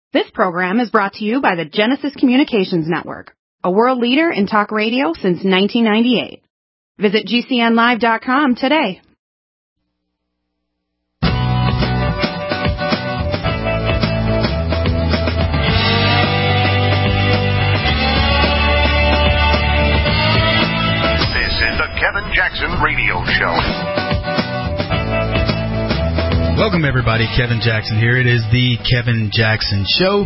This program is brought to you by the Genesis Communications Network, a world leader in talk radio since 1998. Visit GCNlive.com today. This is the Kevin Jackson Radio Show. Welcome, everybody. Kevin Jackson here. It is the Kevin Jackson Show.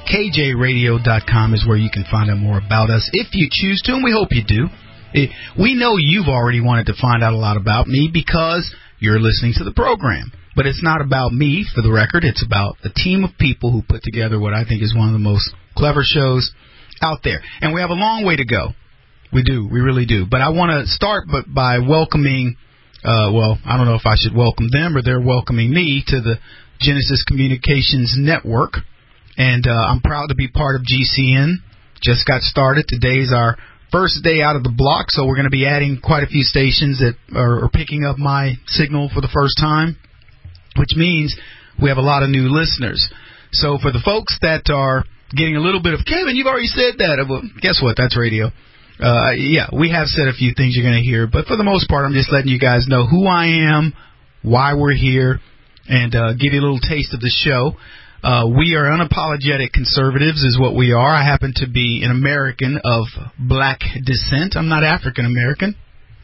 KJRadio.com is where you can find out more about us if you choose to, and we hope you do. We know you've already wanted to find out a lot about me because you're listening to the program. But it's not about me, for the record. It's about a team of people who put together what I think is one of the most clever shows out there. And we have a long way to go. We do. We really do. But I want to start by welcoming... I don't know if I should welcome them or they're welcoming me to the Genesis Communications Network. And I'm proud to be part of GCN. Just got started. Today's our first day out of the block, so we're going to be adding quite a few stations that are picking up my signal for the first time, which means we have a lot of new listeners. So for the folks that are getting a little bit of, Kevin, you've already said that. Well, guess what? That's radio. We have said a few things you're going to hear, but for the most part, I'm just letting you guys know who I am, why we're here, and give you a little taste of the show. We are unapologetic conservatives is what we are. I happen to be an American of black descent. I'm not African American,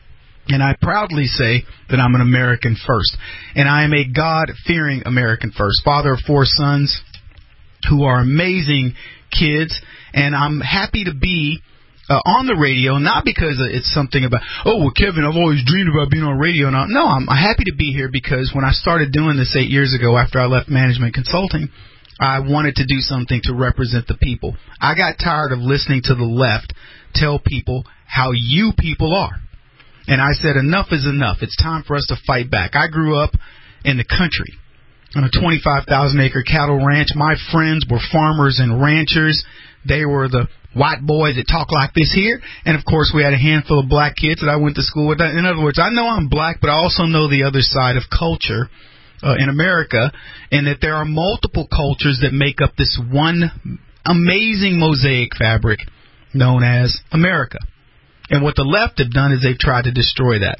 and I proudly say that I'm an American first, and I am a God-fearing American first, father of 4 sons who are amazing kids, and I'm happy to be on the radio, not because it's something about, Kevin, I've always dreamed about being on radio. No, I'm happy to be here because when I started doing this 8 years ago after I left management consulting, I wanted to do something to represent the people. I got tired of listening to the left tell people how you people are. And I said, enough is enough. It's time for us to fight back. I grew up in the country on a 25,000-acre cattle ranch. My friends were farmers and ranchers. They were the white boys that talk like this here. And, of course, we had a handful of black kids that I went to school with. In other words, I know I'm black, but I also know the other side of culture in America, and that there are multiple cultures that make up this one amazing mosaic fabric known as America. And what the left have done is they've tried to destroy that.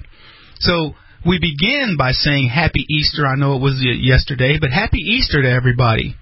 So we begin by saying Happy Easter. I know it was yesterday, but Happy Easter to everybody.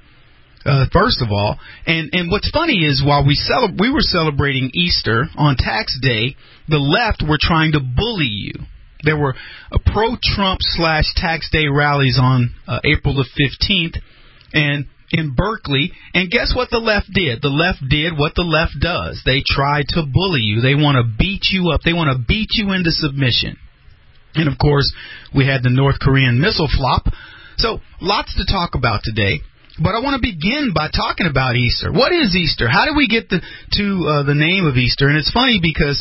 First of all, and what's funny is while we were celebrating Easter on tax day, the left were trying to bully you. There were pro-Trump / tax day rallies on April the 15th and in Berkeley, and guess what the left did? The left did what the left does. They tried to bully you. They want to beat you up. They want to beat you into submission. And, of course, we had the North Korean missile flop. So lots to talk about today. But I want to begin by talking about Easter. What is Easter? How did we get to the name of Easter? And it's funny because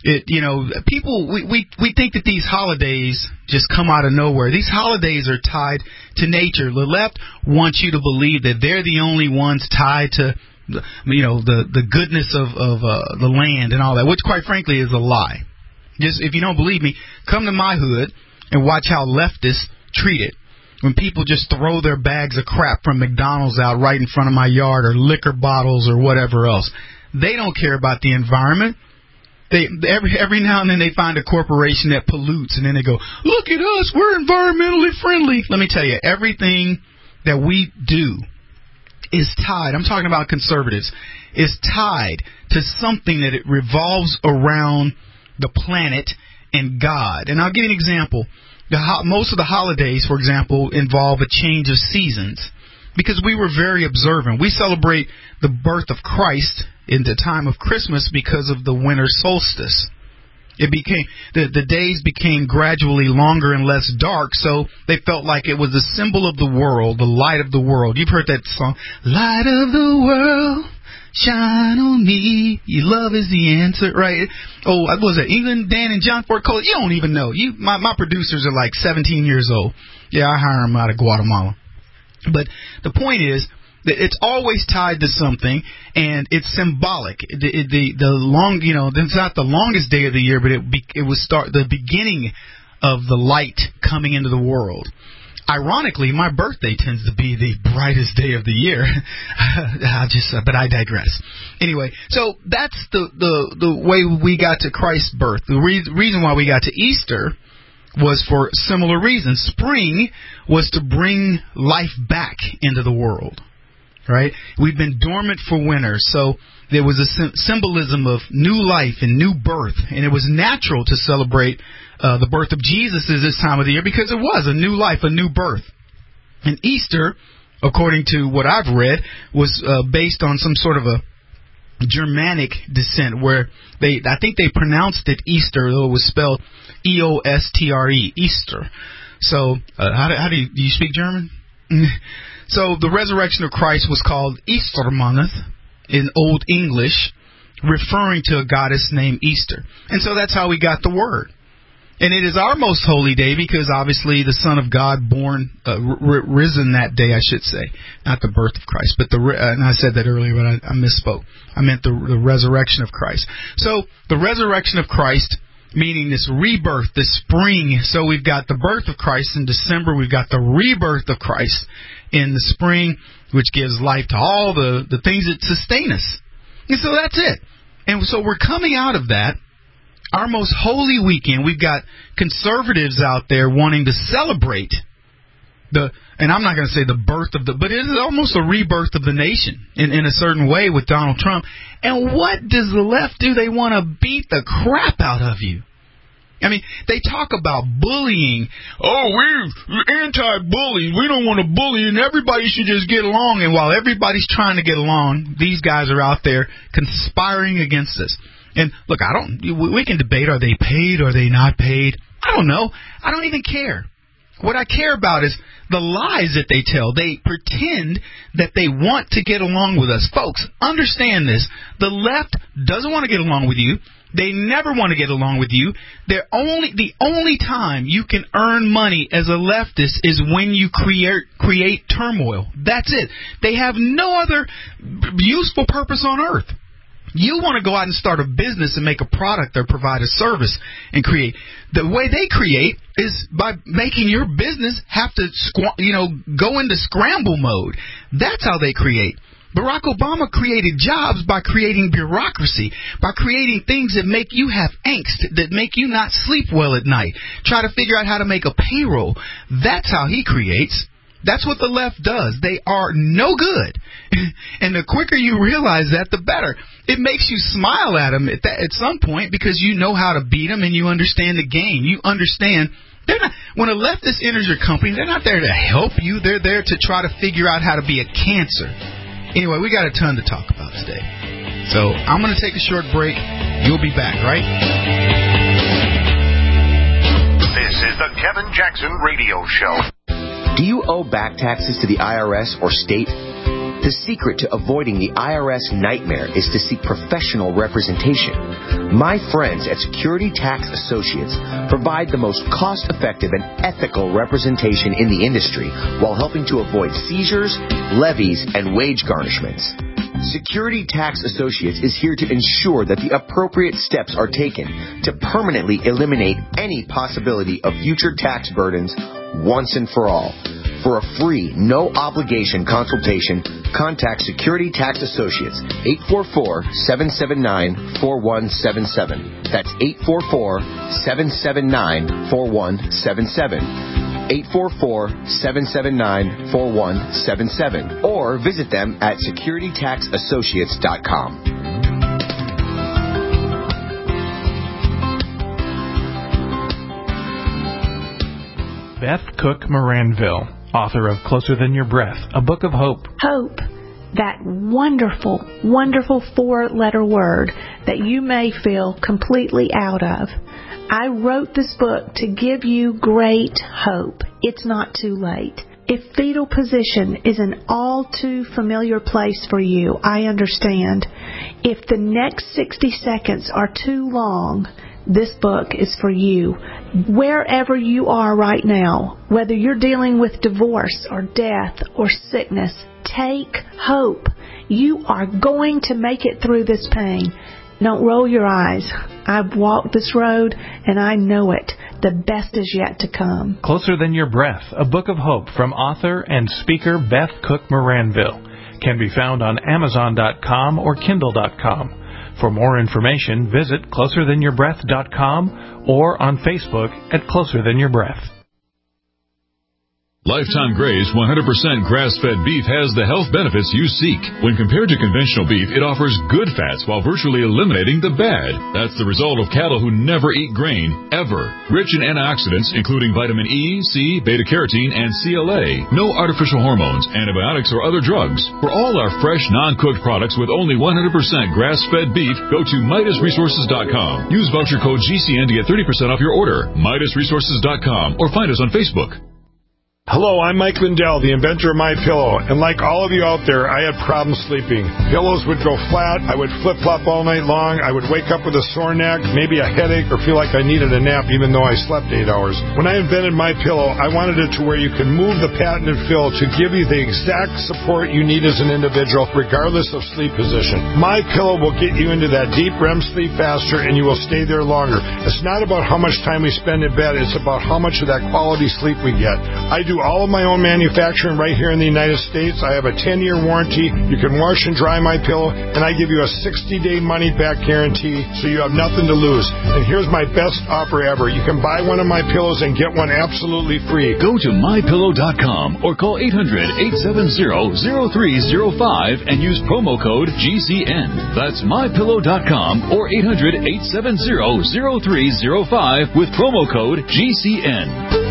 people we think that these holidays just come out of nowhere. These holidays are tied to nature. The left wants you to believe that they're the only ones tied to the goodness of the land and all that, which quite frankly is a lie. Just if you don't believe me, come to my hood and watch how leftists treat it. When people just throw their bags of crap from McDonald's out right in front of my yard, or liquor bottles or whatever else, they don't care about the environment. Every now and then they find a corporation that pollutes, and then they go, look at us, we're environmentally friendly. Let me tell you, everything that we do is tied, I'm talking about conservatives, is tied to something that it revolves around the planet and God. And I'll give you an example. Most of the holidays, for example, involve a change of seasons because we were very observant. We celebrate the birth of Christ in the time of Christmas because of the winter solstice. The days became gradually longer and less dark, so they felt like it was a symbol of the world, the light of the world. You've heard that song, Light of the World, shine on me, your love is the answer, right? Oh, what was it, England, Dan, and John Ford Cole? You don't even know. My producers are like 17 years old. Yeah, I hire them out of Guatemala. But the point is that it's always tied to something, and it's symbolic. It's not the longest day of the year, but it was the beginning of the light coming into the world. ironically, my birthday tends to be the brightest day of the year. But I digress. Anyway, so that's the way we got to Christ's birth. The reason why we got to Easter was for similar reasons. Spring was to bring life back into the world, right? We've been dormant for winter, so there was a symbolism of new life and new birth, and it was natural to celebrate the birth of Jesus at this time of the year because it was a new life, a new birth. And Easter, according to what I've read, was based on some sort of a Germanic descent where I think they pronounced it Easter, though it was spelled E-O-S-T-R-E, Easter. So how do you speak German? So the resurrection of Christ was called Eastermonth in Old English, referring to a goddess named Easter. And so that's how we got the word. And it is our most holy day because obviously the Son of God born, risen that day, I should say. Not the birth of Christ, but and I said that earlier, but I misspoke. I meant the resurrection of Christ. So the resurrection of Christ, meaning this rebirth, this spring. So we've got the birth of Christ in December. We've got the rebirth of Christ in the spring, which gives life to all the things that sustain us. And so that's it. And so we're coming out of that. Our most holy weekend, we've got conservatives out there wanting to celebrate and I'm not going to say the birth of but it is almost a rebirth of the nation in a certain way with Donald Trump. And what does the left do? They want to beat the crap out of you. I mean, they talk about bullying. Oh, we're anti-bully. We don't want to bully, and everybody should just get along. And while everybody's trying to get along, these guys are out there conspiring against us. And look, we can debate, are they paid, are they not paid? I don't know. I don't even care. What I care about is the lies that they tell. They pretend that they want to get along with us. Folks, understand this. The left doesn't want to get along with you. They never want to get along with you. The only time you can earn money as a leftist is when you create turmoil. That's it. They have no other useful purpose on earth. You want to go out and start a business and make a product or provide a service and create. The way they create is by making your business have to go into scramble mode. That's how they create. Barack Obama created jobs by creating bureaucracy, by creating things that make you have angst, that make you not sleep well at night. Try to figure out how to make a payroll. That's how he creates. That's what the left does. They are no good. And the quicker you realize that, the better. It makes you smile at them at some point because you know how to beat them and you understand the game. You understand. When a leftist enters your company, they're not there to help you. They're there to try to figure out how to be a cancer. Anyway, we got a ton to talk about today. So I'm going to take a short break. You'll be back, right? This is the Kevin Jackson Radio Show. Do you owe back taxes to the IRS or state? The secret to avoiding the IRS nightmare is to seek professional representation. My friends at Security Tax Associates provide the most cost-effective and ethical representation in the industry while helping to avoid seizures, levies, and wage garnishments. Security Tax Associates is here to ensure that the appropriate steps are taken to permanently eliminate any possibility of future tax burdens once and for all. For a free, no-obligation consultation, contact Security Tax Associates, 844-779-4177. That's 844-779-4177. 844-779-4177. Or visit them at securitytaxassociates.com. Beth Cook Moranville, author of Closer Than Your Breath, a book of hope. Hope, that wonderful, wonderful four-letter word that you may feel completely out of. I wrote this book to give you great hope. It's not too late. If fetal position is an all too familiar place for you, I understand. If the next 60 seconds are too long, this book is for you. Wherever you are right now, whether you're dealing with divorce or death or sickness, take hope. You are going to make it through this pain. Don't roll your eyes. I've walked this road and I know it. The best is yet to come. Closer Than Your Breath, a book of hope from author and speaker Beth Cook Moranville, can be found on Amazon.com or Kindle.com. For more information, visit closerthanyourBreath.com or on Facebook at Closer Than Your Breath. Lifetime Graze 100% grass-fed beef has the health benefits you seek. When compared to conventional beef, it offers good fats while virtually eliminating the bad. That's the result of cattle who never eat grain, ever. Rich in antioxidants, including vitamin E, C, beta-carotene, and CLA. No artificial hormones, antibiotics, or other drugs. For all our fresh, non-cooked products with only 100% grass-fed beef, go to MidasResources.com. Use voucher code GCN to get 30% off your order. MidasResources.com or find us on Facebook. Hello, I'm Mike Lindell, the inventor of MyPillow, and like all of you out there, I had problems sleeping. Pillows would go flat, I would flip-flop all night long, I would wake up with a sore neck, maybe a headache, or feel like I needed a nap even though I slept 8 hours. When I invented MyPillow, I wanted it to where you could move the patented fill to give you the exact support you need as an individual, regardless of sleep position. MyPillow will get you into that deep REM sleep faster, and you will stay there longer. It's not about how much time we spend in bed, it's about how much of that quality sleep we get. I do all of my own manufacturing right here in the United States. I have a 10-year warranty. You can wash and dry my pillow, and I give you a 60-day money-back guarantee, so you have nothing to lose. And here's my best offer ever. You can buy one of my pillows and get one absolutely free. Go to MyPillow.com or call 800-870-0305 and use promo code GCN. That's MyPillow.com or 800-870-0305 with promo code GCN.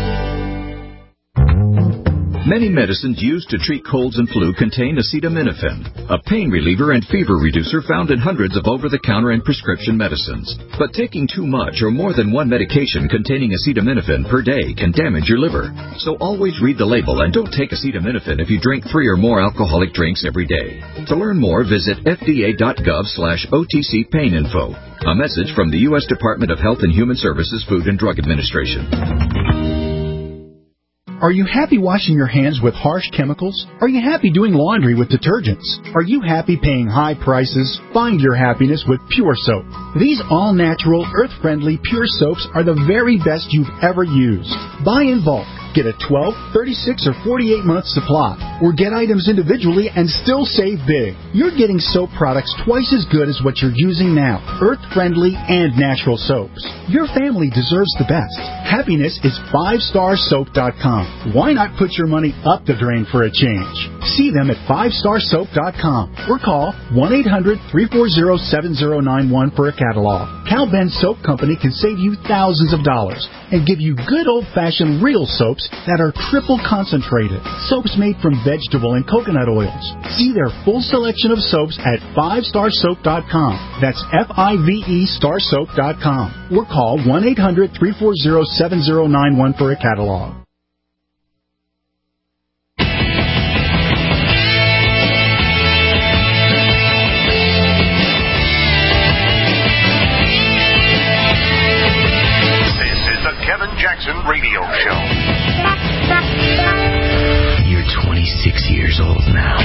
Many medicines used to treat colds and flu contain acetaminophen, a pain reliever and fever reducer found in hundreds of over-the-counter and prescription medicines. But taking too much or more than one medication containing acetaminophen per day can damage your liver. So always read the label and don't take acetaminophen if you drink 3 or more alcoholic drinks every day. To learn more, visit fda.gov/OTC pain info. A message from the U.S. Department of Health and Human Services Food and Drug Administration. Are you happy washing your hands with harsh chemicals? Are you happy doing laundry with detergents? Are you happy paying high prices? Find your happiness with Pure Soap. These all-natural, earth-friendly Pure Soaps are the very best you've ever used. Buy in bulk. Get a 12, 36, or 48-month supply, or get items individually and still save big. You're getting soap products twice as good as what you're using now, earth-friendly and natural soaps. Your family deserves the best. Happiness is 5starsoap.com. Why not put your money up the drain for a change? See them at 5starsoap.com or call 1-800-340-7091 for a catalog. Cal Ben Soap Company can save you thousands of dollars and give you good old-fashioned real soaps that are triple concentrated. Soaps made from vegetable and coconut oils. See their full selection of soaps at 5starsoap.com. That's F-I-V-E starsoap.com. Or call 1-800-340-7091 for a catalog. Kevin Jackson Radio Show. You're 26 years old now,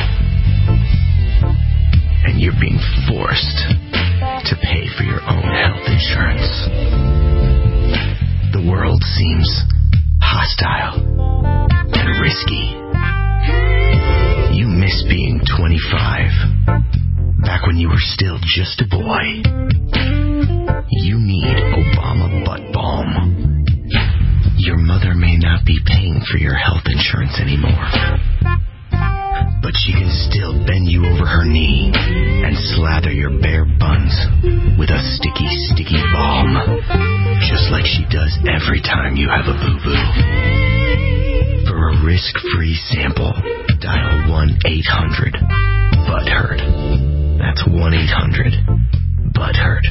and you're being forced to pay for your own health insurance. The world seems hostile and risky. You miss being 25, back when you were still just a boy. You need Obama Butt Balm. Your mother may not be paying for your health insurance anymore, but she can still bend you over her knee and slather your bare buns with a sticky, sticky balm, just like she does every time you have a boo-boo. For a risk-free sample, dial 1-800-BUTT-HURT. That's 1-800-BUTT-HURT.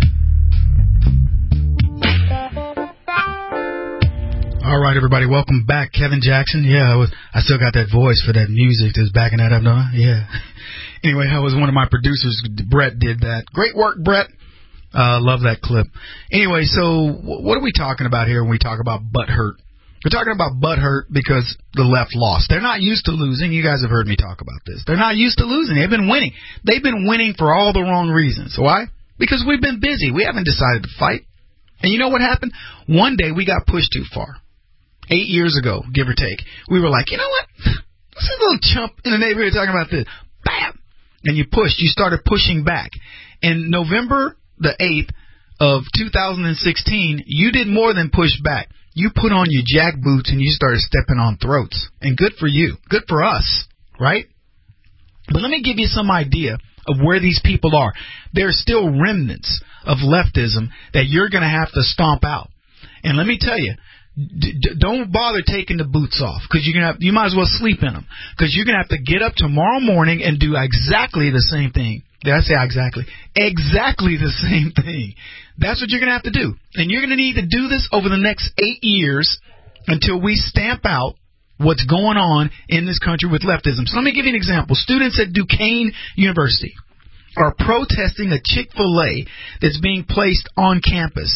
All right, everybody, welcome back. Kevin Jackson. Yeah, I still got that voice for that music that's backing that up, don't I? Yeah. Anyway, that was one of my producers. Brett did that. Great work, Brett. Love that clip. Anyway, so what are we talking about here when we talk about butt hurt? We're talking about butt hurt because the left lost. They're not used to losing. You guys have heard me talk about this. They're not used to losing. They've been winning. They've been winning for all the wrong reasons. Why? Because we've been busy. We haven't decided to fight. And you know what happened? One day we got pushed too far. 8 years ago, give or take. We were like, you know what? This is a little chump in the neighborhood talking about this. Bam! And you pushed. You started pushing back. And November the 8th of 2016, you did more than push back. You put on your jack boots and you started stepping on throats. And good for you. Good for us, right? But let me give you some idea of where these people are. There's still remnants of leftism that you're going to have to stomp out. And let me tell you, don't bother taking the boots off, because you might as well sleep in them, because you're going to have to get up tomorrow morning and do exactly the same thing. Did I say exactly? Exactly the same thing. That's what you're going to have to do. And you're going to need to do this over the next 8 years until we stamp out what's going on in this country with leftism. So let me give you an example. Students at Duquesne University are protesting a Chick-fil-A that's being placed on campus.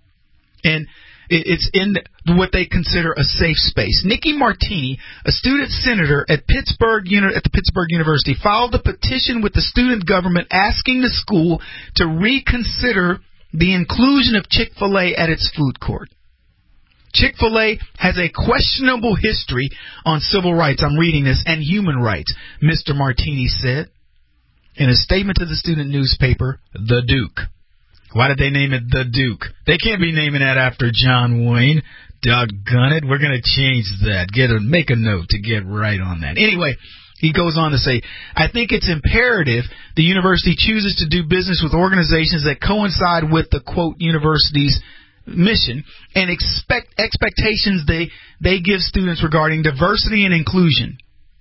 And it's in what they consider a safe space. Nikki Martini, a student senator at the Pittsburgh University, filed a petition with the student government asking the school to reconsider the inclusion of Chick-fil-A at its food court. Chick-fil-A has a questionable history on civil rights, I'm reading this, and human rights, Mr. Martini said in a statement to the student newspaper, The Duke. Why did they name it The Duke? They can't be naming that after John Wayne. Doggone it. We're going to change that. Make a note to get right on that. Anyway, he goes on to say, I think it's imperative the university chooses to do business with organizations that coincide with the, quote, university's mission and expectations they give students regarding diversity and inclusion.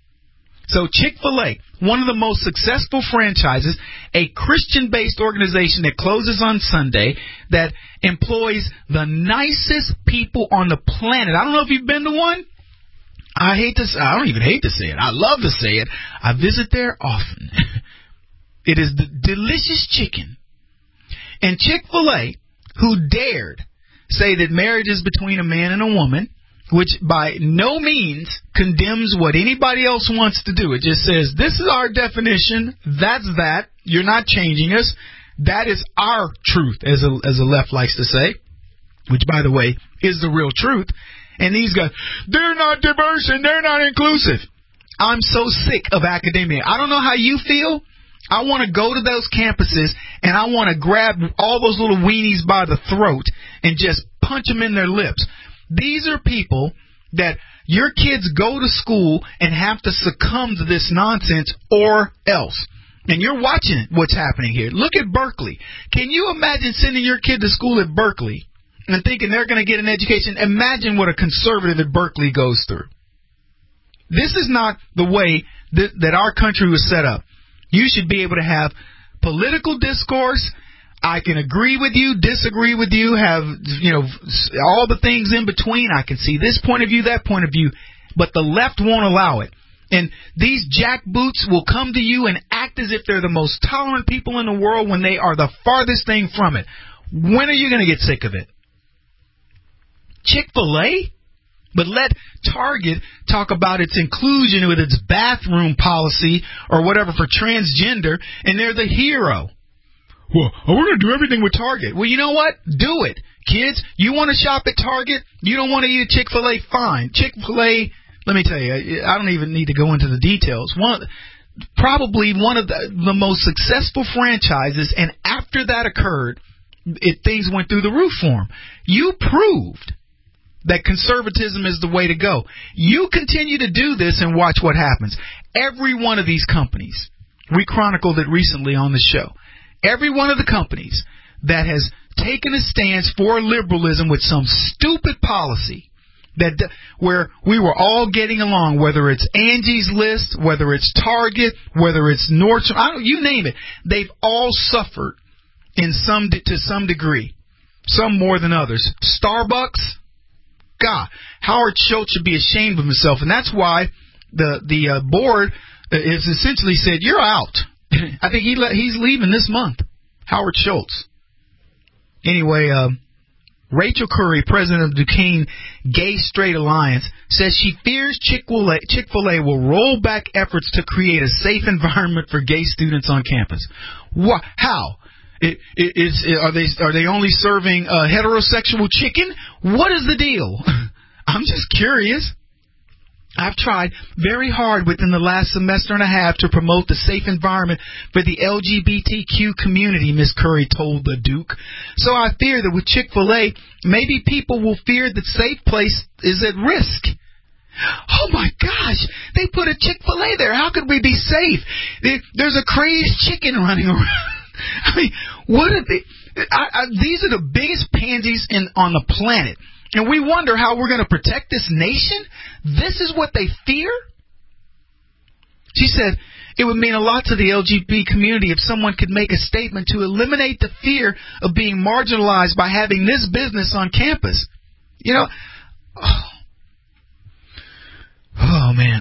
So Chick-fil-A, one of the most successful franchises, a Christian-based organization that closes on Sunday, that employs the nicest people on the planet. I don't know if you've been to one. I don't even hate to say it. I love to say it. I visit there often. It is the delicious chicken. And Chick-fil-A, who dared say that marriage is between a man and a woman, which by no means condemns what anybody else wants to do. It just says, this is our definition, that's that, you're not changing us, that is our truth, as the left likes to say, which, by the way, is the real truth. And these guys, they're not diverse and they're not inclusive. I'm so sick of academia. I don't know how you feel. I want to go to those campuses and I want to grab all those little weenies by the throat and just punch them in their lips. These are people that your kids go to school and have to succumb to this nonsense or else. And you're watching what's happening here. Look at Berkeley. Can you imagine sending your kid to school at Berkeley and thinking they're going to get an education? Imagine what a conservative at Berkeley goes through. This is not the way that our country was set up. You should be able to have political discourse. I can agree with you, disagree with you, have, all the things in between. I can see this point of view, that point of view, but the left won't allow it. And these jackboots will come to you and act as if they're the most tolerant people in the world when they are the farthest thing from it. When are you going to get sick of it? Chick-fil-A? But let Target talk about its inclusion with its bathroom policy or whatever for transgender, and they're the hero. Well, we're going to do everything with Target. Well, you know what? Do it. Kids, you want to shop at Target? You don't want to eat at Chick-fil-A? Fine. Chick-fil-A, let me tell you, I don't even need to go into the details. Probably one of the most successful franchises, and after that occurred, things went through the roof for them. You proved that conservatism is the way to go. You continue to do this and watch what happens. Every one of these companies, we chronicled it recently on the show, every one of the companies that has taken a stance for liberalism with some stupid policy where we were all getting along, whether it's Angie's List, whether it's Target, whether it's Nordstrom, you name it, they've all suffered to some degree, some more than others. Starbucks, God, Howard Schultz should be ashamed of himself, and that's why the board has essentially said, you're out. I think he's leaving this month, Howard Schultz. Anyway, Rachel Curry, president of Duquesne Gay Straight Alliance, says she fears Chick-fil-A will roll back efforts to create a safe environment for gay students on campus. How? Are they only serving heterosexual chicken? What is the deal? I'm just curious. I've tried very hard within the last semester and a half to promote the safe environment for the LGBTQ community, Miss Curry told the Duke. So I fear that with Chick-fil-A, maybe people will fear that safe place is at risk. Oh my gosh, they put a Chick-fil-A there. How could we be safe? There's a crazed chicken running around. I mean, what are they? These are the biggest pansies on the planet. And we wonder how we're going to protect this nation? This is what they fear? She said, it would mean a lot to the LGBT community if someone could make a statement to eliminate the fear of being marginalized by having this business on campus. You know, oh man,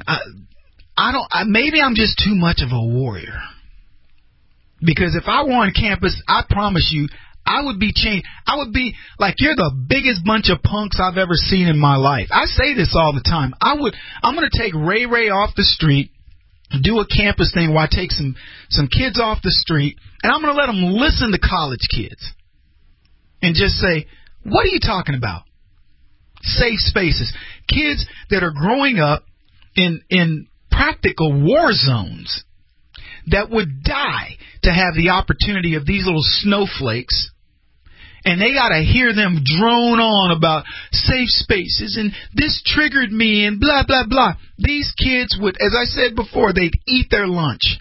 maybe I'm just too much of a warrior. Because if I were on campus, I promise you, I would be changed. I would be like, you're the biggest bunch of punks I've ever seen in my life. I say this all the time. I'm going to take Ray Ray off the street, do a campus thing where I take some kids off the street, and I'm going to let them listen to college kids. And just say, what are you talking about? Safe spaces. Kids that are growing up in practical war zones that would die to have the opportunity of these little snowflakes. And they got to hear them drone on about safe spaces and this triggered me and blah, blah, blah. These kids would, as I said before, they'd eat their lunch.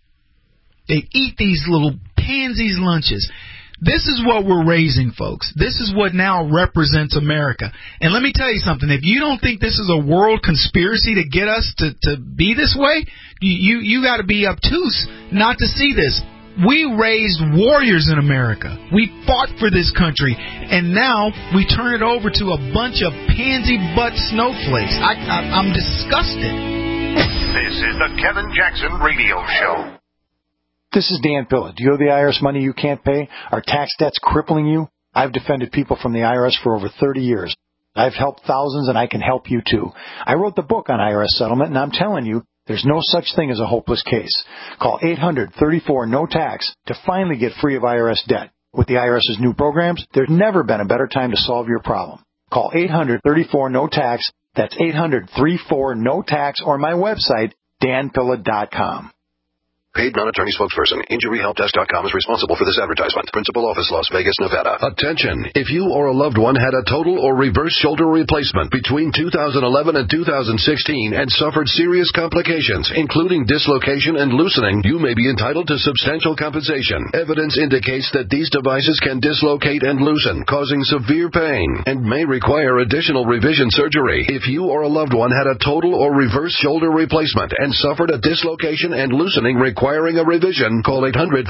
They'd eat these little pansies lunches. This is what we're raising, folks. This is what now represents America. And let me tell you something. If you don't think this is a world conspiracy to get us to be this way, you got to be obtuse not to see this. We raised warriors in America. We fought for this country, and now we turn it over to a bunch of pansy butt snowflakes. I'm disgusted. This is the Kevin Jackson Radio Show. This is Dan Pilla. Do you owe the IRS money you can't pay? Are tax debts crippling you? I've defended people from the IRS for over 30 years. I've helped thousands, and I can help you too. I wrote the book on IRS settlement, and I'm telling you, there's no such thing as a hopeless case. Call 800-34-NO-TAX to finally get free of IRS debt. With the IRS's new programs, there's never been a better time to solve your problem. Call 800-34-NO-TAX. That's 800-34-NO-TAX, or my website, danpilla.com. Paid non-attorney spokesperson. InjuryHelpDesk.com is responsible for this advertisement. Principal office, Las Vegas, Nevada. Attention! If you or a loved one had a total or reverse shoulder replacement between 2011 and 2016 and suffered serious complications, including dislocation and loosening, you may be entitled to substantial compensation. Evidence indicates that these devices can dislocate and loosen, causing severe pain, and may require additional revision surgery. If you or a loved one had a total or reverse shoulder replacement and suffered a dislocation and loosening requiring a revision, call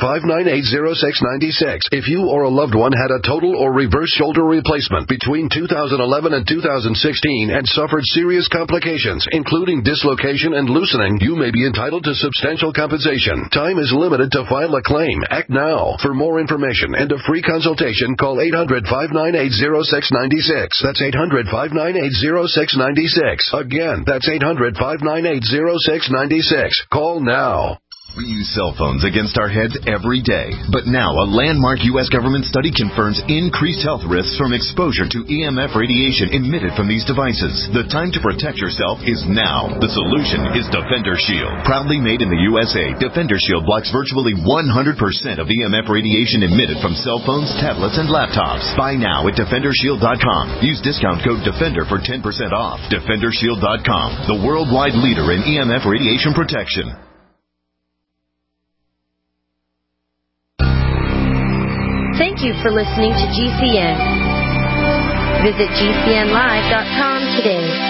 800-598-0696. If you or a loved one had a total or reverse shoulder replacement between 2011 and 2016 and suffered serious complications, including dislocation and loosening, you may be entitled to substantial compensation. Time is limited to file a claim. Act now. For more information and a free consultation, call 800-598-0696. That's 800-598-0696. Again, that's 800-598-0696. Call now. We use cell phones against our heads every day. But now, a landmark U.S. government study confirms increased health risks from exposure to EMF radiation emitted from these devices. The time to protect yourself is now. The solution is Defender Shield. Proudly made in the USA, Defender Shield blocks virtually 100% of EMF radiation emitted from cell phones, tablets, and laptops. Buy now at DefenderShield.com. Use discount code DEFENDER for 10% off. DefenderShield.com, the worldwide leader in EMF radiation protection. Thank you for listening to GCN. Visit GCNlive.com today.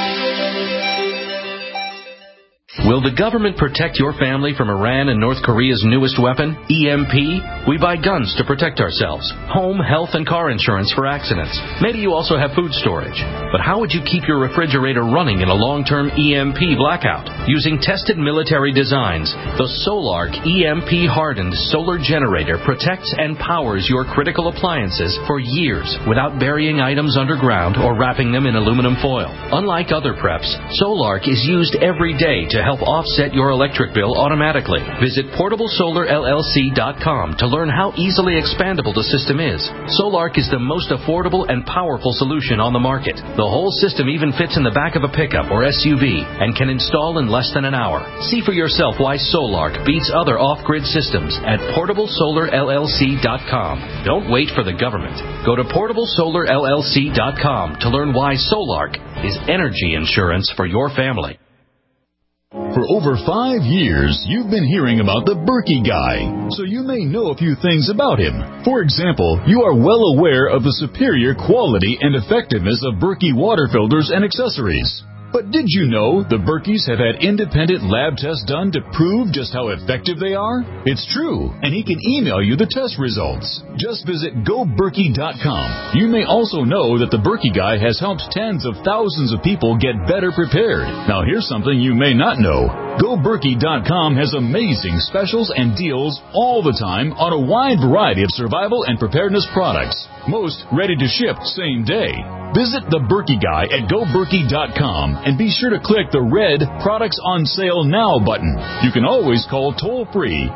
Will the government protect your family from Iran and North Korea's newest weapon, EMP? We buy guns to protect ourselves, home, health, and car insurance for accidents. Maybe you also have food storage. But how would you keep your refrigerator running in a long-term EMP blackout? Using tested military designs, the Solarc EMP-hardened solar generator protects and powers your critical appliances for years without burying items underground or wrapping them in aluminum foil. Unlike other preps, Solarc is used every day to help help offset your electric bill automatically. Visit PortableSolarLLC.com to learn how easily expandable the system is. Solark is the most affordable and powerful solution on the market. The whole system even fits in the back of a pickup or SUV and can install in less than an hour. See for yourself why Solark beats other off-grid systems at PortableSolarLLC.com. Don't wait for the government. Go to PortableSolarLLC.com to learn why Solark is energy insurance for your family. For over 5 years, you've been hearing about the Berkey Guy, so you may know a few things about him. For example, you are well aware of the superior quality and effectiveness of Berkey water filters and accessories. But did you know the Berkeys have had independent lab tests done to prove just how effective they are? It's true, and he can email you the test results. Just visit GoBerkey.com. You may also know that the Berkey Guy has helped tens of thousands of people get better prepared. Now here's something you may not know. GoBerkey.com has amazing specials and deals all the time on a wide variety of survival and preparedness products. Most ready to ship same day. Visit the Berkey Guy at GoBerkey.com and be sure to click the red Products on Sale Now button. You can always call toll-free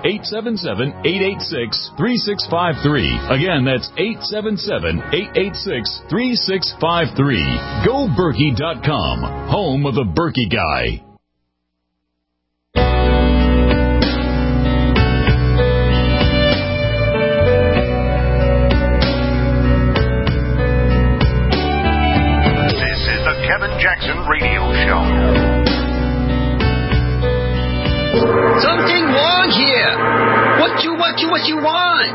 877-886-3653. Again, that's 877-886-3653. GoBerkey.com, home of the Berkey Guy. Kevin Jackson Radio Show. Something wrong here. What you want?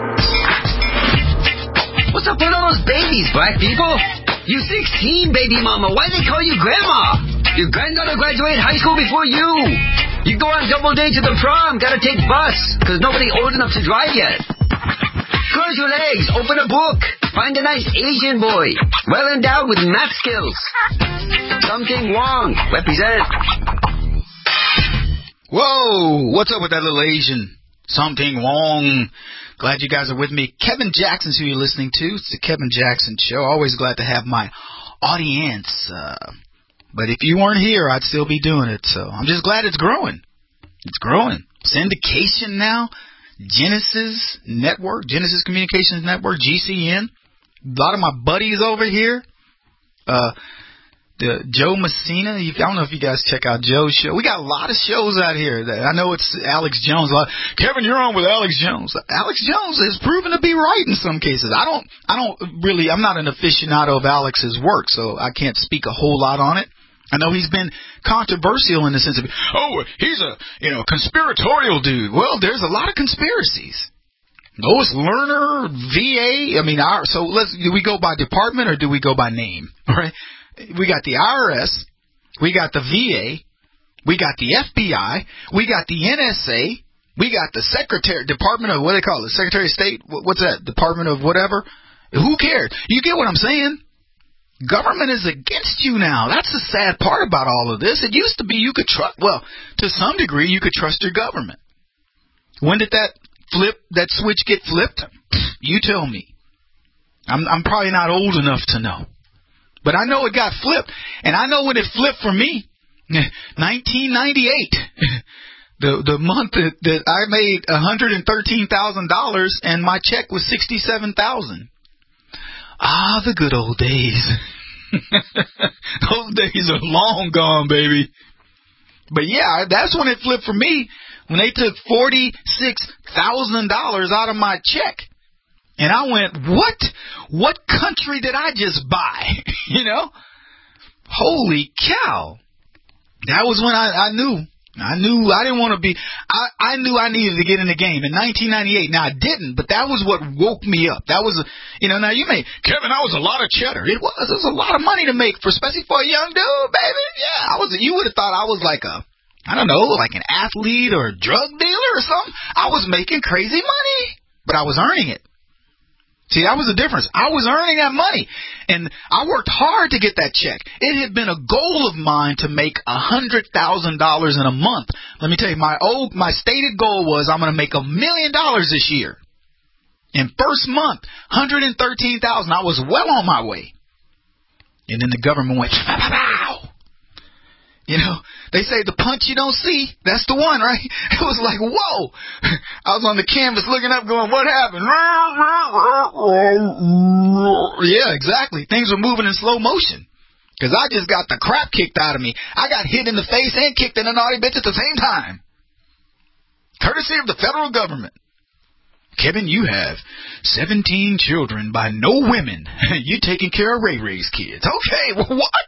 What's up with all those babies, black people? You 16, baby mama. Why they call you grandma? Your granddaughter graduated high school before you. You go on double day to the prom. Gotta take bus, because nobody old enough to drive yet. Cross your legs. Open a book. Find a nice Asian boy. Well endowed with math skills. Something wrong. Represent. Whoa, what's up with that little Asian? Something wrong. Glad you guys are with me. Kevin Jackson's who you're listening to. It's the Kevin Jackson Show. Always glad to have my audience. But if you weren't here, I'd still be doing it. So I'm just glad it's growing. It's growing. Syndication now. Genesis Network, Genesis Communications Network, GCN. A lot of my buddies over here. The Joe Messina. I don't know if you guys check out Joe's show. We got a lot of shows out here. I know it's Alex Jones. Kevin, you're on with Alex Jones. Alex Jones has proven to be right in some cases. I'm not an aficionado of Alex's work, so I can't speak a whole lot on it. I know he's been controversial in the sense of, he's a, conspiratorial dude. Well, there's a lot of conspiracies. Lois Lerner, VA, do we go by department or do we go by name? Right? We got the IRS, we got the VA, we got the FBI, we got the NSA, we got the Department of, what do they call it? Secretary of State? What's that? Department of whatever? Who cares? You get what I'm saying? Government is against you now. That's the sad part about all of this. It used to be you could trust, to some degree, you could trust your government. When did that switch get flipped? You tell me. I'm probably not old enough to know. But I know it got flipped. And I know when it flipped for me, 1998. The month that I made $113,000 and my check was $67,000. Ah, the good old days. Those days are long gone, baby. But yeah, that's when it flipped for me, when they took $46,000 out of my check. And I went, what? What country did I just buy? Holy cow. That was when I knew I didn't want to be, I knew I needed to get in the game in 1998. Now I didn't, but that was what woke me up. That was, now you may, Kevin, that was a lot of cheddar. It was a lot of money to make, especially for a young dude, baby. Yeah, you would have thought I was like an athlete or a drug dealer or something. I was making crazy money, but I was earning it. See, that was the difference. I was earning that money, and I worked hard to get that check. It had been a goal of mine to make $100,000 in a month. Let me tell you, my stated goal was I'm going to make $1 million this year. And first month, $113,000. I was well on my way. And then the government went, pow. You know, they say the punch you don't see, that's the one, right? It was like, whoa. I was on the canvas looking up going, what happened? Yeah, exactly. Things were moving in slow motion. Because I just got the crap kicked out of me. I got hit in the face and kicked in the naughty bitch at the same time. Courtesy of the federal government. Kevin, you have 17 children by no women. You taking care of Ray Ray's kids. Okay, well, what?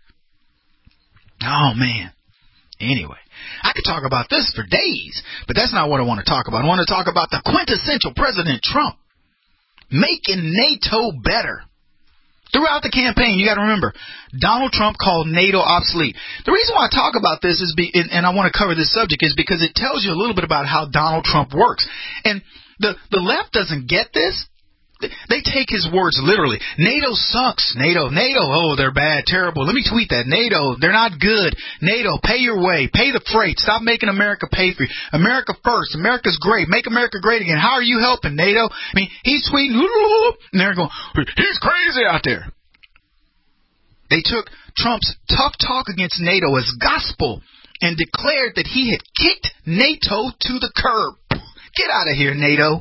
Oh, man. Anyway, I could talk about this for days, but that's not what I want to talk about. I want to talk about the quintessential President Trump making NATO better. Throughout the campaign, you got to remember, Donald Trump called NATO obsolete. The reason why I talk about this is, and I want to cover this subject, is because it tells you a little bit about how Donald Trump works. And the left doesn't get this. They take his words literally. NATO sucks. NATO, oh, they're bad, terrible. Let me tweet that. NATO, they're not good. NATO, pay your way. Pay the freight. Stop making America pay for you. America first. America's great. Make America great again. How are you helping, NATO? I mean, he's tweeting, and they're going, he's crazy out there. They took Trump's tough talk against NATO as gospel and declared that he had kicked NATO to the curb. Get out of here, NATO.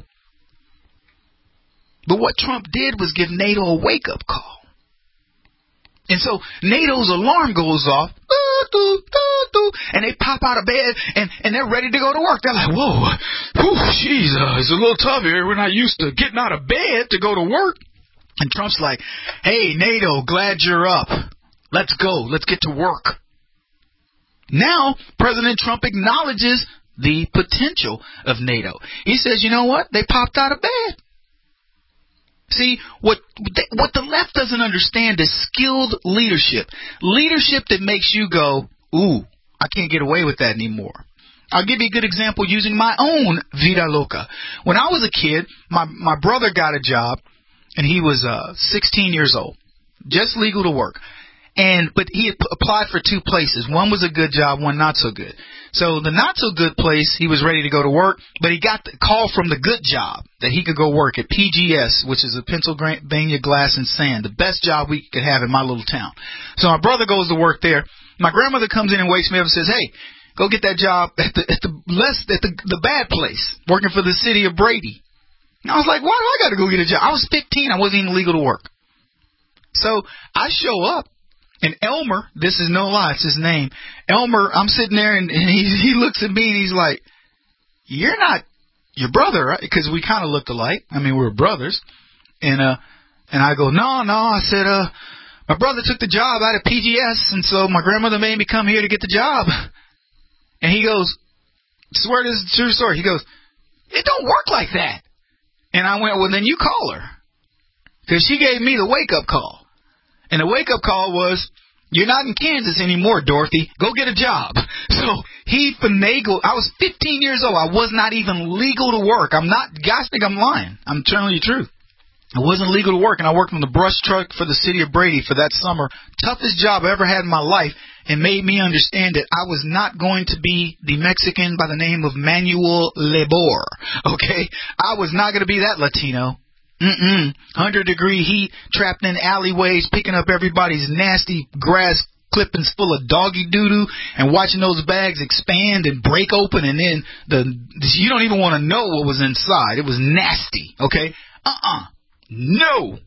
But what Trump did was give NATO a wake-up call. And so NATO's alarm goes off, and they pop out of bed, and they're ready to go to work. They're like, whoa, jeez, it's a little tough here. We're not used to getting out of bed to go to work. And Trump's like, hey, NATO, glad you're up. Let's go. Let's get to work. Now, President Trump acknowledges the potential of NATO. He says, you know what? They popped out of bed. See, what the left doesn't understand is skilled leadership. Leadership that makes you go, ooh, I can't get away with that anymore. I'll give you a good example using my own vida loca. When I was a kid, my brother got a job, and he was 16 years old, just legal to work. But he had applied for two places. One was a good job, one not so good. So the not so good place, he was ready to go to work, but he got the call from the good job that he could go work at PGS, which is a Pennsylvania Glass and Sand, the best job we could have in my little town. So my brother goes to work there. My grandmother comes in and wakes me up and says, hey, go get that job at the bad place, working for the city of Brady. And I was like, why do I got to go get a job? I was 15. I wasn't even legal to work. So I show up. And Elmer, this is no lie, it's his name. Elmer, I'm sitting there, and he looks at me, and he's like, you're not your brother, right? Because we kind of looked alike. I mean, we were brothers. And I go, no. I said, my brother took the job out at PGS, and so my grandmother made me come here to get the job. And he goes, swear this is a true story. He goes, it don't work like that. And I went, well, then you call her. Because she gave me the wake-up call. And the wake-up call was, you're not in Kansas anymore, Dorothy. Go get a job. So he finagled. I was 15 years old. I was not even legal to work. Guys think I'm lying. I'm telling you the truth. I wasn't legal to work, and I worked on the brush truck for the city of Brady for that summer. Toughest job I ever had in my life, and made me understand that I was not going to be the Mexican by the name of Manuel Lebor. Okay? I was not going to be that Latino. 100-degree heat, trapped in alleyways, picking up everybody's nasty grass clippings full of doggy doo-doo, and watching those bags expand and break open, and then you don't even want to know what was inside. It was nasty, okay? No.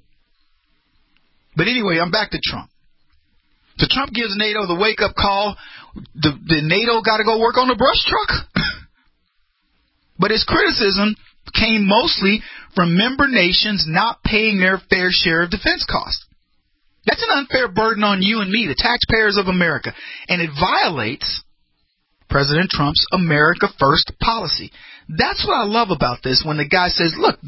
But anyway, I'm back to Trump. So Trump gives NATO the wake-up call. The NATO got to go work on the brush truck. But his criticism came mostly from member nations not paying their fair share of defense costs. That's an unfair burden on you and me, the taxpayers of America, and it violates President Trump's America First policy. That's what I love about this, when the guy says, look,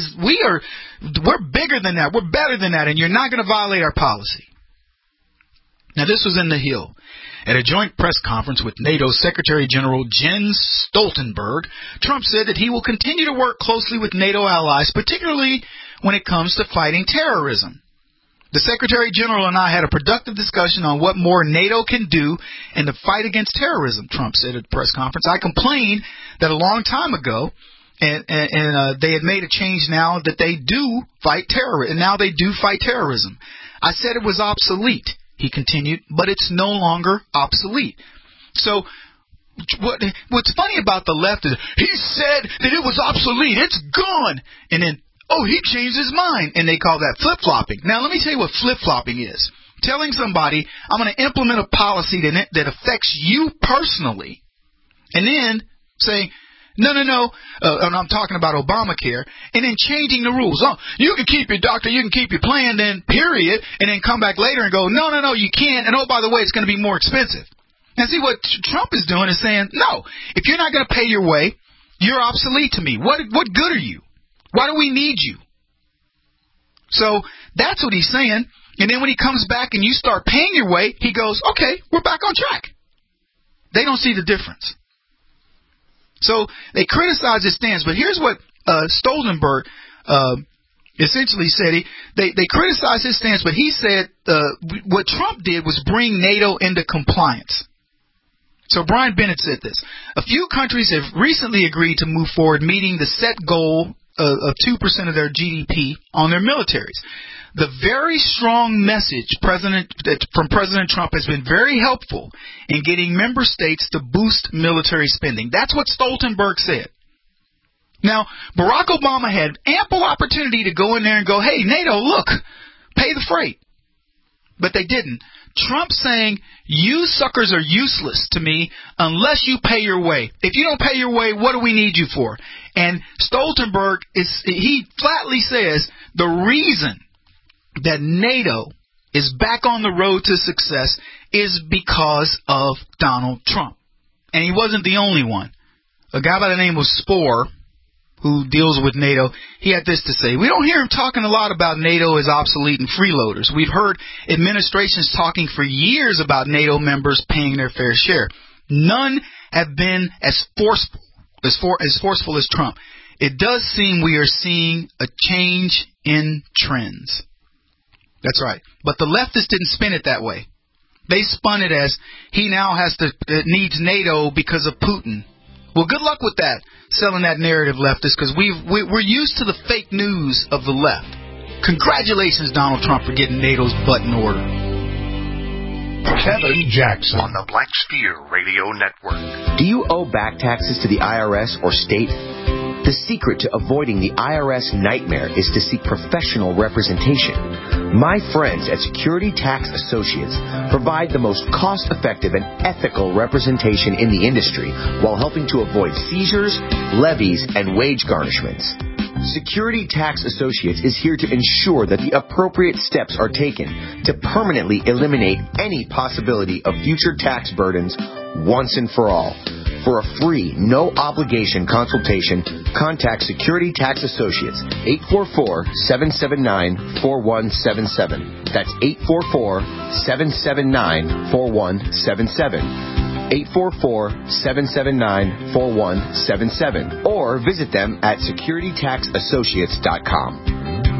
we're bigger than that, we're better than that, and you're not going to violate our policy. Now, this was in the Hill. At a joint press conference with NATO Secretary General Jens Stoltenberg, Trump said that he will continue to work closely with NATO allies, particularly when it comes to fighting terrorism. The Secretary General and I had a productive discussion on what more NATO can do in the fight against terrorism, Trump said at the press conference. I complained that a long time ago, and they had made a change now that they do fight terror, and now they do fight terrorism. I said it was obsolete. he continued, but it's no longer obsolete. So what's funny about the left is he said that it was obsolete. It's gone. And then, he changed his mind. And they call that flip-flopping. Now, let me tell you what flip-flopping is. Telling somebody, I'm going to implement a policy that affects you personally. And then saying, no, and I'm talking about Obamacare, and then changing the rules. You can keep your doctor, you can keep your plan, then period, and then come back later and go, no, you can't, and by the way, it's going to be more expensive. Now, see, what Trump is doing is saying, no, if you're not going to pay your way, you're obsolete to me. What good are you? Why do we need you? So that's what he's saying, and then when he comes back and you start paying your way, he goes, okay, we're back on track. They don't see the difference. So they criticize his stance, but here's what Stoltenberg essentially said. They criticized his stance, but he said what Trump did was bring NATO into compliance. So Brian Bennett said this. A few countries have recently agreed to move forward meeting the set goal of 2% of their GDP on their militaries. The very strong message from President Trump has been very helpful in getting member states to boost military spending. That's what Stoltenberg said. Now, Barack Obama had ample opportunity to go in there and go, hey, NATO, look, pay the freight. But they didn't. Trump saying, you suckers are useless to me unless you pay your way. If you don't pay your way, what do we need you for? And Stoltenberg, he flatly says the reason that NATO is back on the road to success is because of Donald Trump. And he wasn't the only one. A guy by the name of Spohr, who deals with NATO, he had this to say. We don't hear him talking a lot about NATO as obsolete and freeloaders. We've heard administrations talking for years about NATO members paying their fair share. None have been as forceful as Trump. It does seem we are seeing a change in trends. That's right. But the leftists didn't spin it that way. They spun it as he now needs NATO because of Putin. Well, good luck with that, selling that narrative, leftists, because we're used to the fake news of the left. Congratulations, Donald Trump, for getting NATO's butt in order. Kevin Jackson on the Black Spear Radio Network. Do you owe back taxes to the IRS or state? The secret to avoiding the IRS nightmare is to seek professional representation. My friends at Security Tax Associates provide the most cost-effective and ethical representation in the industry while helping to avoid seizures, levies, and wage garnishments. Security Tax Associates is here to ensure that the appropriate steps are taken to permanently eliminate any possibility of future tax burdens once and for all. For a free, no-obligation consultation, contact Security Tax Associates, 844-779-4177. That's 844-779-4177. 844-779-4177. Or visit them at securitytaxassociates.com.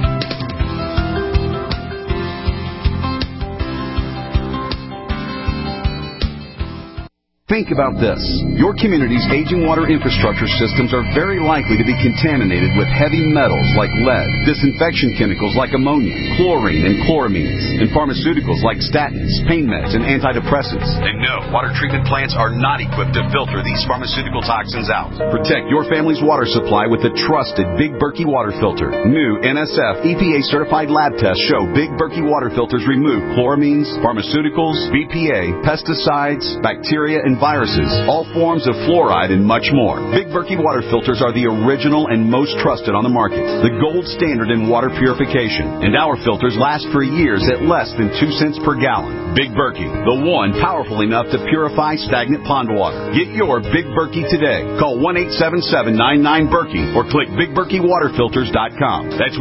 Think about this. Your community's aging water infrastructure systems are very likely to be contaminated with heavy metals like lead, disinfection chemicals like ammonia, chlorine and chloramines, and pharmaceuticals like statins, pain meds, and antidepressants. And no, water treatment plants are not equipped to filter these pharmaceutical toxins out. Protect your family's water supply with the trusted Big Berkey water filter. New NSF EPA-certified lab tests show Big Berkey water filters remove chloramines, pharmaceuticals, BPA, pesticides, bacteria, and viruses, all forms of fluoride, and much more. Big Berkey water filters are the original and most trusted on the market, the gold standard in water purification, and our filters last for years at less than 2 cents per gallon. Big Berkey, the one powerful enough to purify stagnant pond water. Get your Big Berkey today. Call 1-877-99-BERKEY or click BigBerkeyWaterFilters.com. That's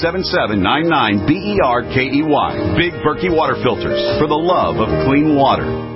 1-877-99-BERKEY. Big Berkey Water Filters, for the love of clean water.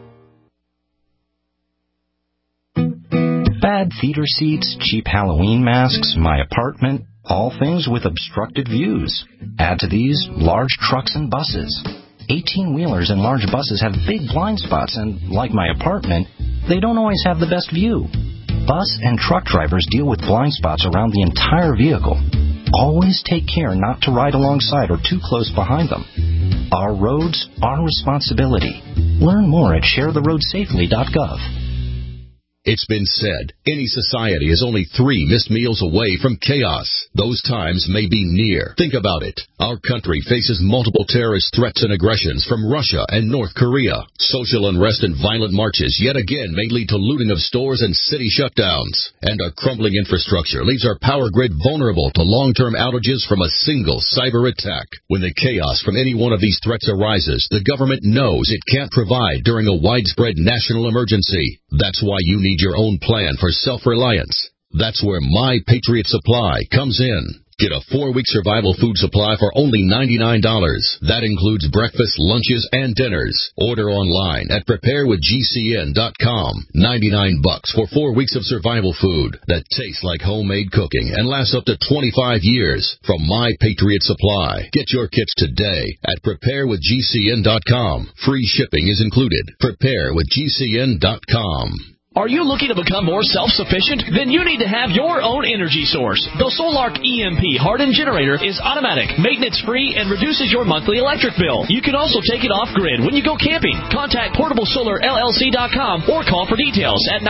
Bad theater seats, cheap Halloween masks, my apartment, all things with obstructed views. Add to these large trucks and buses. 18-wheelers and large buses have big blind spots, and like my apartment, they don't always have the best view. Bus and truck drivers deal with blind spots around the entire vehicle. Always take care not to ride alongside or too close behind them. Our roads, our responsibility. Learn more at sharetheroadsafely.gov. It's been said, any society is only 3 missed meals away from chaos. Those times may be near. Think about it. Our country faces multiple terrorist threats and aggressions from Russia and North Korea. Social unrest and violent marches yet again may lead to looting of stores and city shutdowns. And our crumbling infrastructure leaves our power grid vulnerable to long-term outages from a single cyber attack. When the chaos from any one of these threats arises, the government knows it can't provide during a widespread national emergency. That's why you need your own plan for self-reliance. That's where My Patriot Supply comes in. Get a 4-week survival food supply for only $99. That includes breakfast, lunches, and dinners. Order online at preparewithgcn.com. $99 for 4 weeks of survival food that tastes like homemade cooking and lasts up to 25 years from My Patriot Supply. Get your kits today at preparewithgcn.com. Free shipping is included. Preparewithgcn.com. Are you looking to become more self-sufficient? Then you need to have your own energy source. The Solark EMP hardened generator is automatic, maintenance-free, and reduces your monthly electric bill. You can also take it off-grid when you go camping. Contact PortableSolarLLC.com or call for details at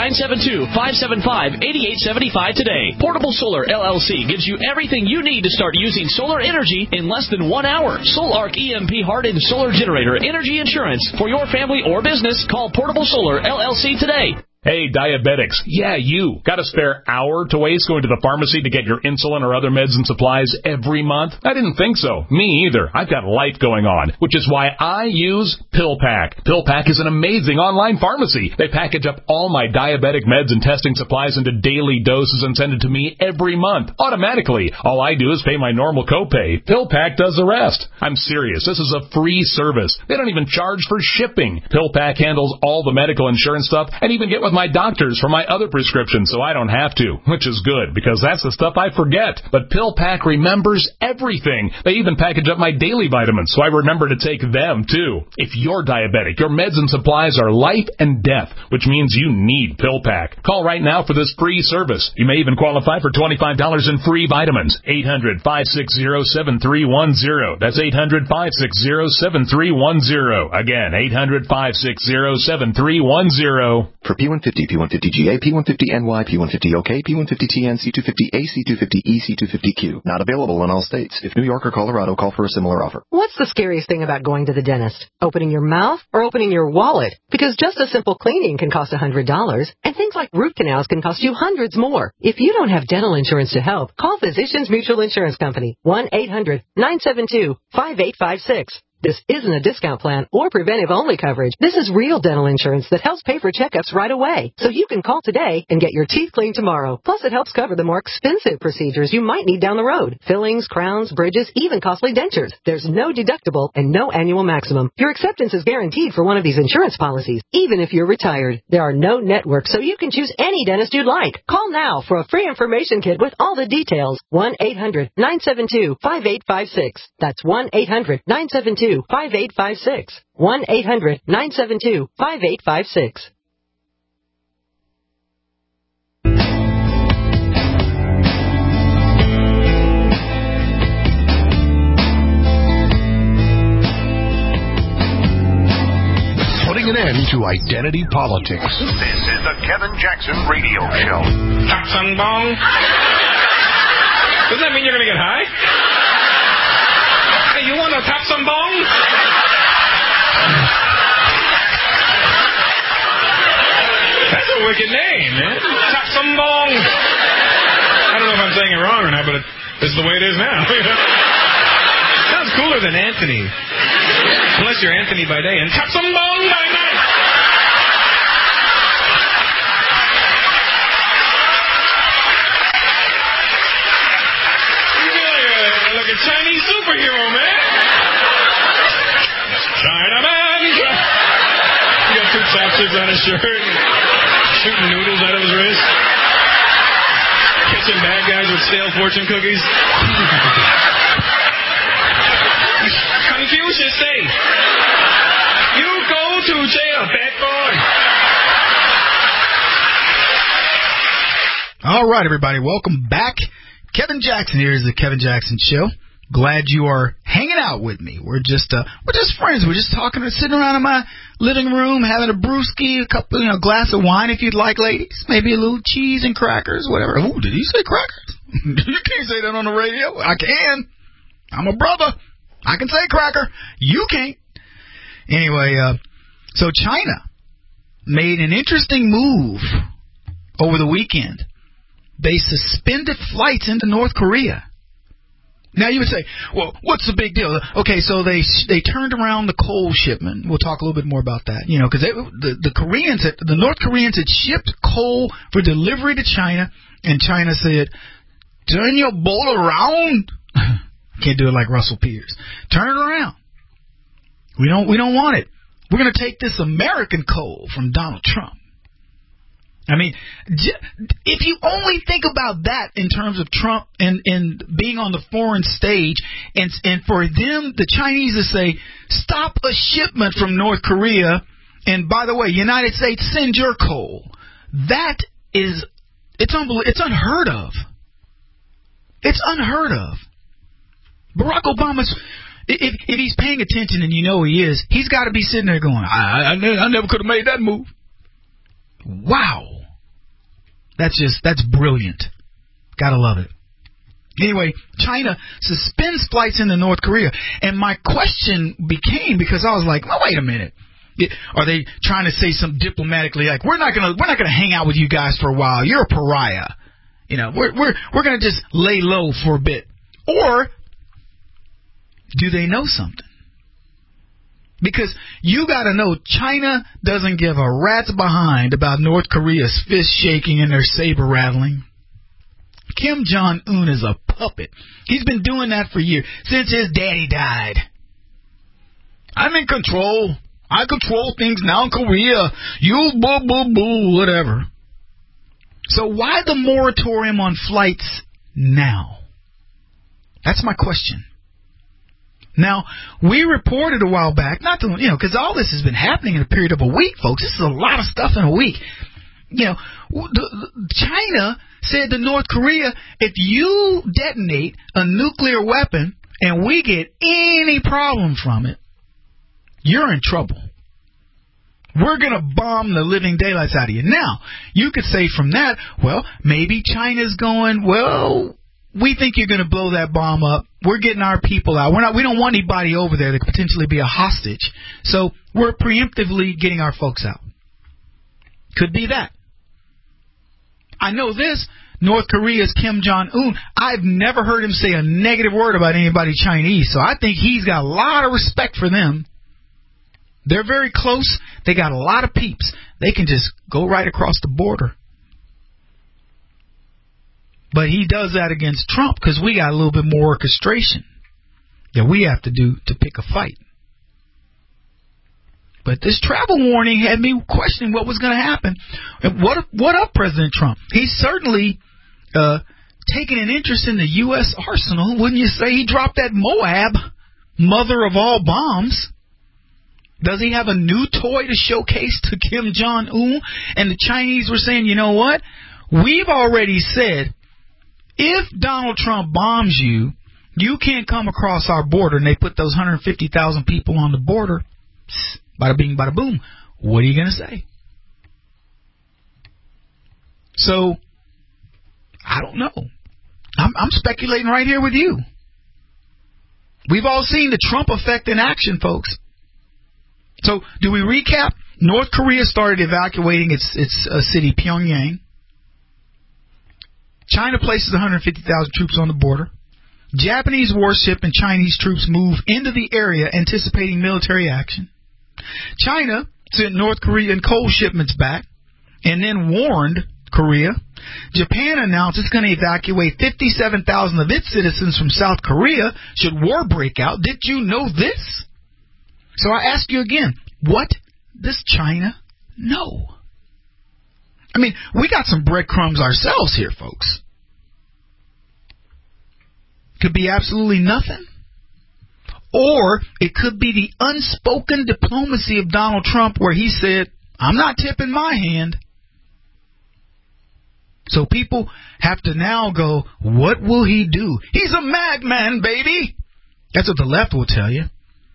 972-575-8875 today. Portable Solar LLC gives you everything you need to start using solar energy in less than 1 hour. Solark EMP hardened solar generator energy insurance for your family or business. Call Portable Solar LLC today. Hey, diabetics. Yeah, you. Got a spare hour to waste going to the pharmacy to get your insulin or other meds and supplies every month? I didn't think so. Me either. I've got life going on, which is why I use PillPack. PillPack is an amazing online pharmacy. They package up all my diabetic meds and testing supplies into daily doses and send it to me every month, automatically. All I do is pay my normal copay. PillPack does the rest. I'm serious. This is a free service. They don't even charge for shipping. PillPack handles all the medical insurance stuff and even get with my doctors for my other prescriptions so I don't have to, which is good because that's the stuff I forget. But PillPack remembers everything. They even package up my daily vitamins so I remember to take them too. If you're diabetic, your meds and supplies are life and death, which means you need PillPack. Call right now for this free service. You may even qualify for $25 in free vitamins. 800-560-7310. That's 800-560-7310. Again, 800-560-7310. For P150, P150GA, P150NY, P150OK, P150TN, C250A, C250E, C250Q. Not available in all states. If New York or Colorado, call for a similar offer. What's the scariest thing about going to the dentist? Opening your mouth or opening your wallet? Because just a simple cleaning can cost $100, and things like root canals can cost you hundreds more. If you don't have dental insurance to help, call Physicians Mutual Insurance Company, 1-800-972-5856. This isn't a discount plan or preventive-only coverage. This is real dental insurance that helps pay for checkups right away. So you can call today and get your teeth cleaned tomorrow. Plus, it helps cover the more expensive procedures you might need down the road. Fillings, crowns, bridges, even costly dentures. There's no deductible and no annual maximum. Your acceptance is guaranteed for one of these insurance policies, even if you're retired. There are no networks, so you can choose any dentist you'd like. Call now for a free information kit with all the details. 1-800-972-5856. That's 1-800-972-5856. 1-800-972-5856. Putting an end to identity politics. This is the Kevin Jackson Radio Show. Taksang bong. Doesn't that mean you're going to get high? Hey, you want to tap some bong? That's a wicked name, man. Tap some bong. I don't know if I'm saying it wrong or not, but this is the way it is now. Sounds cooler than Anthony. Unless you're Anthony by day and tap some bong by night. You feel like a Chinese superhero, man. Chinaman. He got 2 chopsticks on his shirt, shooting noodles out of his wrist, kissing bad guys with stale fortune cookies. Confucius say, you go to jail, bad boy. All right, everybody, welcome back Kevin Jackson here is the Kevin Jackson Show. Glad you are hanging out with me. We're just friends. We're just talking, sitting around in my living room, having a brewski, a couple, glass of wine if you'd like, ladies. Maybe a little cheese and crackers, whatever. Ooh, did he say crackers? You can't say that on the radio. I can. I'm a brother. I can say cracker. You can't. Anyway, so China made an interesting move over the weekend. They suspended flights into North Korea. Now you would say, well, what's the big deal? Okay, so they turned around the coal shipment. We'll talk a little bit more about that. Because the North Koreans had shipped coal for delivery to China, and China said, turn your boat around. Can't do it like Russell Peters. Turn it around. We don't want it. We're going to take this American coal from Donald Trump. I mean, if you only think about that in terms of Trump and being on the foreign stage, and for them, the Chinese to say, stop a shipment from North Korea, and by the way, United States, send your coal. It's unheard of. It's unheard of. Barack Obama's, if he's paying attention, and he is, he's got to be sitting there going, I never could have made that move. Wow. That's brilliant. Gotta love it. Anyway, China suspends flights into North Korea. And my question became, because I was like, well, wait a minute. Are they trying to say something diplomatically like, we're not gonna hang out with you guys for a while. You're a pariah. We're gonna just lay low for a bit. Or do they know something? Because you got to know, China doesn't give a rat's behind about North Korea's fist shaking and their saber rattling. Kim Jong-un is a puppet. He's been doing that for years, since his daddy died. I'm in control. I control things now in Korea. You boo, boo, boo, whatever. So why the moratorium on flights now? That's my question. Now, we reported a while back, because all this has been happening in a period of a week, folks. This is a lot of stuff in a week. China said to North Korea, if you detonate a nuclear weapon and we get any problem from it, you're in trouble. We're going to bomb the living daylights out of you. Now, you could say from that, well, maybe China's going, well, we think you're going to blow that bomb up. We're getting our people out. We don't want anybody over there that could potentially be a hostage. So we're preemptively getting our folks out. Could be that. I know this. North Korea's Kim Jong-un, I've never heard him say a negative word about anybody Chinese. So I think he's got a lot of respect for them. They're very close. They got a lot of peeps. They can just go right across the border. But he does that against Trump because we got a little bit more orchestration that we have to do to pick a fight. But this travel warning had me questioning what was going to happen. And what of President Trump? He's certainly taken an interest in the U.S. arsenal. Wouldn't you say he dropped that Moab, mother of all bombs? Does he have a new toy to showcase to Kim Jong-un? And the Chinese were saying, you know what? We've already said, if Donald Trump bombs you, you can't come across our border. And they put those 150,000 people on the border. Bada bing, bada boom. What are you going to say? So, I don't know. I'm speculating right here with you. We've all seen the Trump effect in action, folks. So, do we recap? North Korea started evacuating its city, Pyongyang. China places 150,000 troops on the border. Japanese warship and Chinese troops move into the area anticipating military action. China sent North Korean coal shipments back and then warned Korea. Japan announced it's going to evacuate 57,000 of its citizens from South Korea should war break out. Did you know this? So I ask you again, what does China know? I mean, we got some breadcrumbs ourselves here, folks. Could be absolutely nothing. Or it could be the unspoken diplomacy of Donald Trump where he said, I'm not tipping my hand. So people have to now go, what will he do? He's a madman, baby. That's what the left will tell you.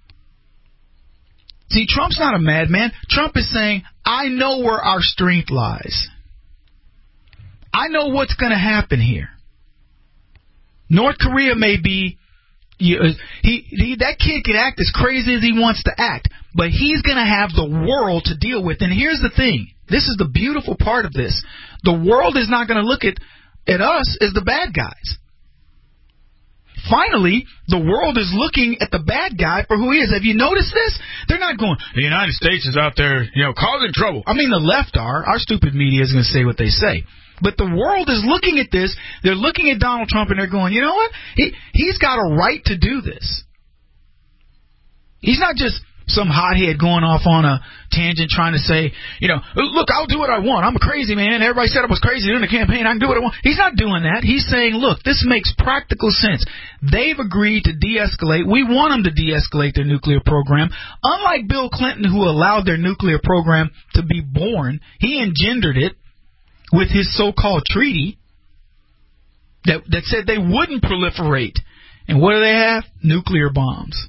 See, Trump's not a madman. Trump is saying, I know where our strength lies. I know what's going to happen here. North Korea may be, that kid can act as crazy as he wants to act, but he's going to have the world to deal with. And here's the thing. This is the beautiful part of this. The world is not going to look at us as the bad guys. Finally, the world is looking at the bad guy for who he is. Have you noticed this? They're not going, the United States is out there, causing trouble. I mean, the left are. Our stupid media is going to say what they say. But the world is looking at this. They're looking at Donald Trump and they're going, you know what? He's got a right to do this. He's not just some hothead going off on a tangent trying to say, look, I'll do what I want. I'm a crazy man. Everybody said I was crazy during the campaign. I can do what I want. He's not doing that. He's saying, look, this makes practical sense. They've agreed to de-escalate. We want them to de-escalate their nuclear program. Unlike Bill Clinton, who allowed their nuclear program to be born, he engendered it with his so-called treaty that said they wouldn't proliferate. And what do they have? Nuclear bombs.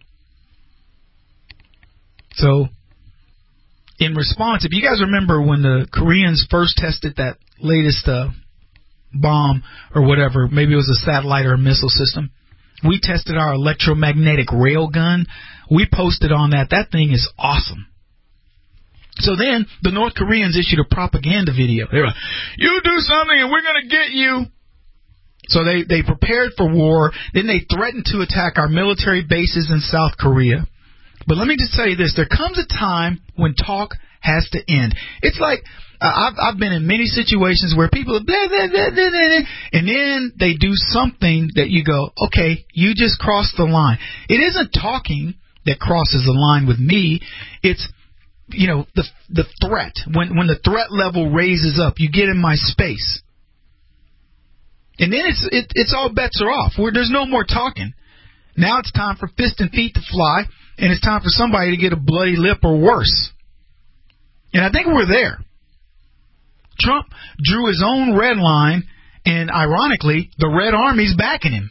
So, in response, if you guys remember when the Koreans first tested that latest bomb or whatever, maybe it was a satellite or a missile system, we tested our electromagnetic rail gun. We posted on that. That thing is awesome. So then the North Koreans issued a propaganda video. They were like, you do something and we're going to get you. So they prepared for war. Then they threatened to attack our military bases in South Korea. But let me just tell you this. There comes a time when talk has to end. It's like I've been in many situations where people blah, blah, blah, blah, blah, and then they do something that you go, okay, you just crossed the line. It isn't talking that crosses the line with me. It's the threat. When the threat level raises up, you get in my space. And then it's all bets are off. There's no more talking. Now it's time for fist and feet to fly. And it's time for somebody to get a bloody lip or worse. And I think we're there. Trump drew his own red line, and ironically, the Red Army's backing him.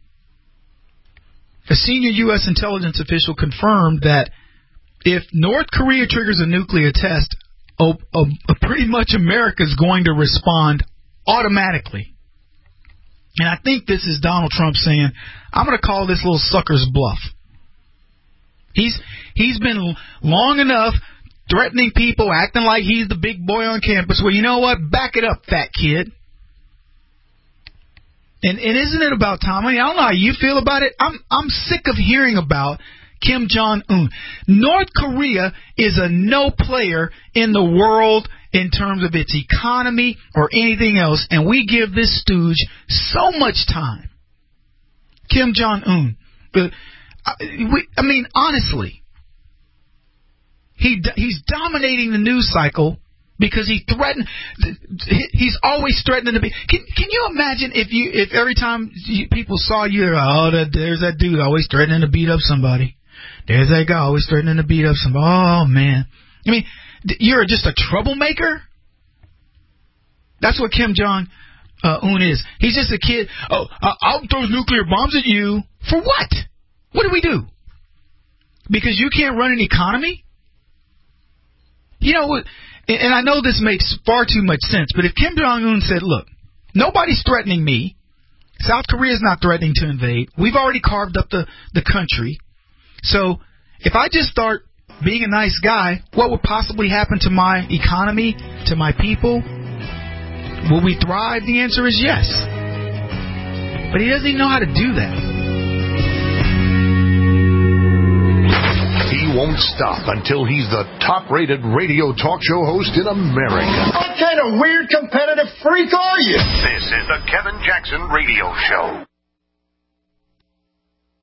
A senior U.S. intelligence official confirmed that if North Korea triggers a nuclear test, pretty much America's going to respond automatically. And I think this is Donald Trump saying, I'm going to call this little sucker's bluff. He's been long enough threatening people, acting like he's the big boy on campus. Well, you know what? Back it up, fat kid. And isn't it about time? I mean, I don't know how you feel about it. I'm sick of hearing about Kim Jong-un. North Korea is a no player in the world in terms of its economy or anything else, and we give this stooge so much time. Kim Jong-un. I mean, honestly, he's dominating the news cycle because he's always threatening to be. Can you imagine if every time people saw you, there's that dude always threatening to beat up somebody. There's that guy always threatening to beat up somebody. Oh, man. I mean, you're just a troublemaker? That's what Kim Jong-un is. He's just a kid. Oh, I'll throw nuclear bombs at you. For what? What do we do? Because you can't run an economy? And I know this makes far too much sense, but if Kim Jong-un said, look, nobody's threatening me. South Korea's not threatening to invade. We've already carved up the country. So if I just start being a nice guy, what would possibly happen to my economy, to my people? Will we thrive? The answer is yes. But he doesn't even know how to do that. He won't stop until he's the top-rated radio talk show host in America. What kind of weird competitive freak are you? This is the Kevin Jackson Radio Show.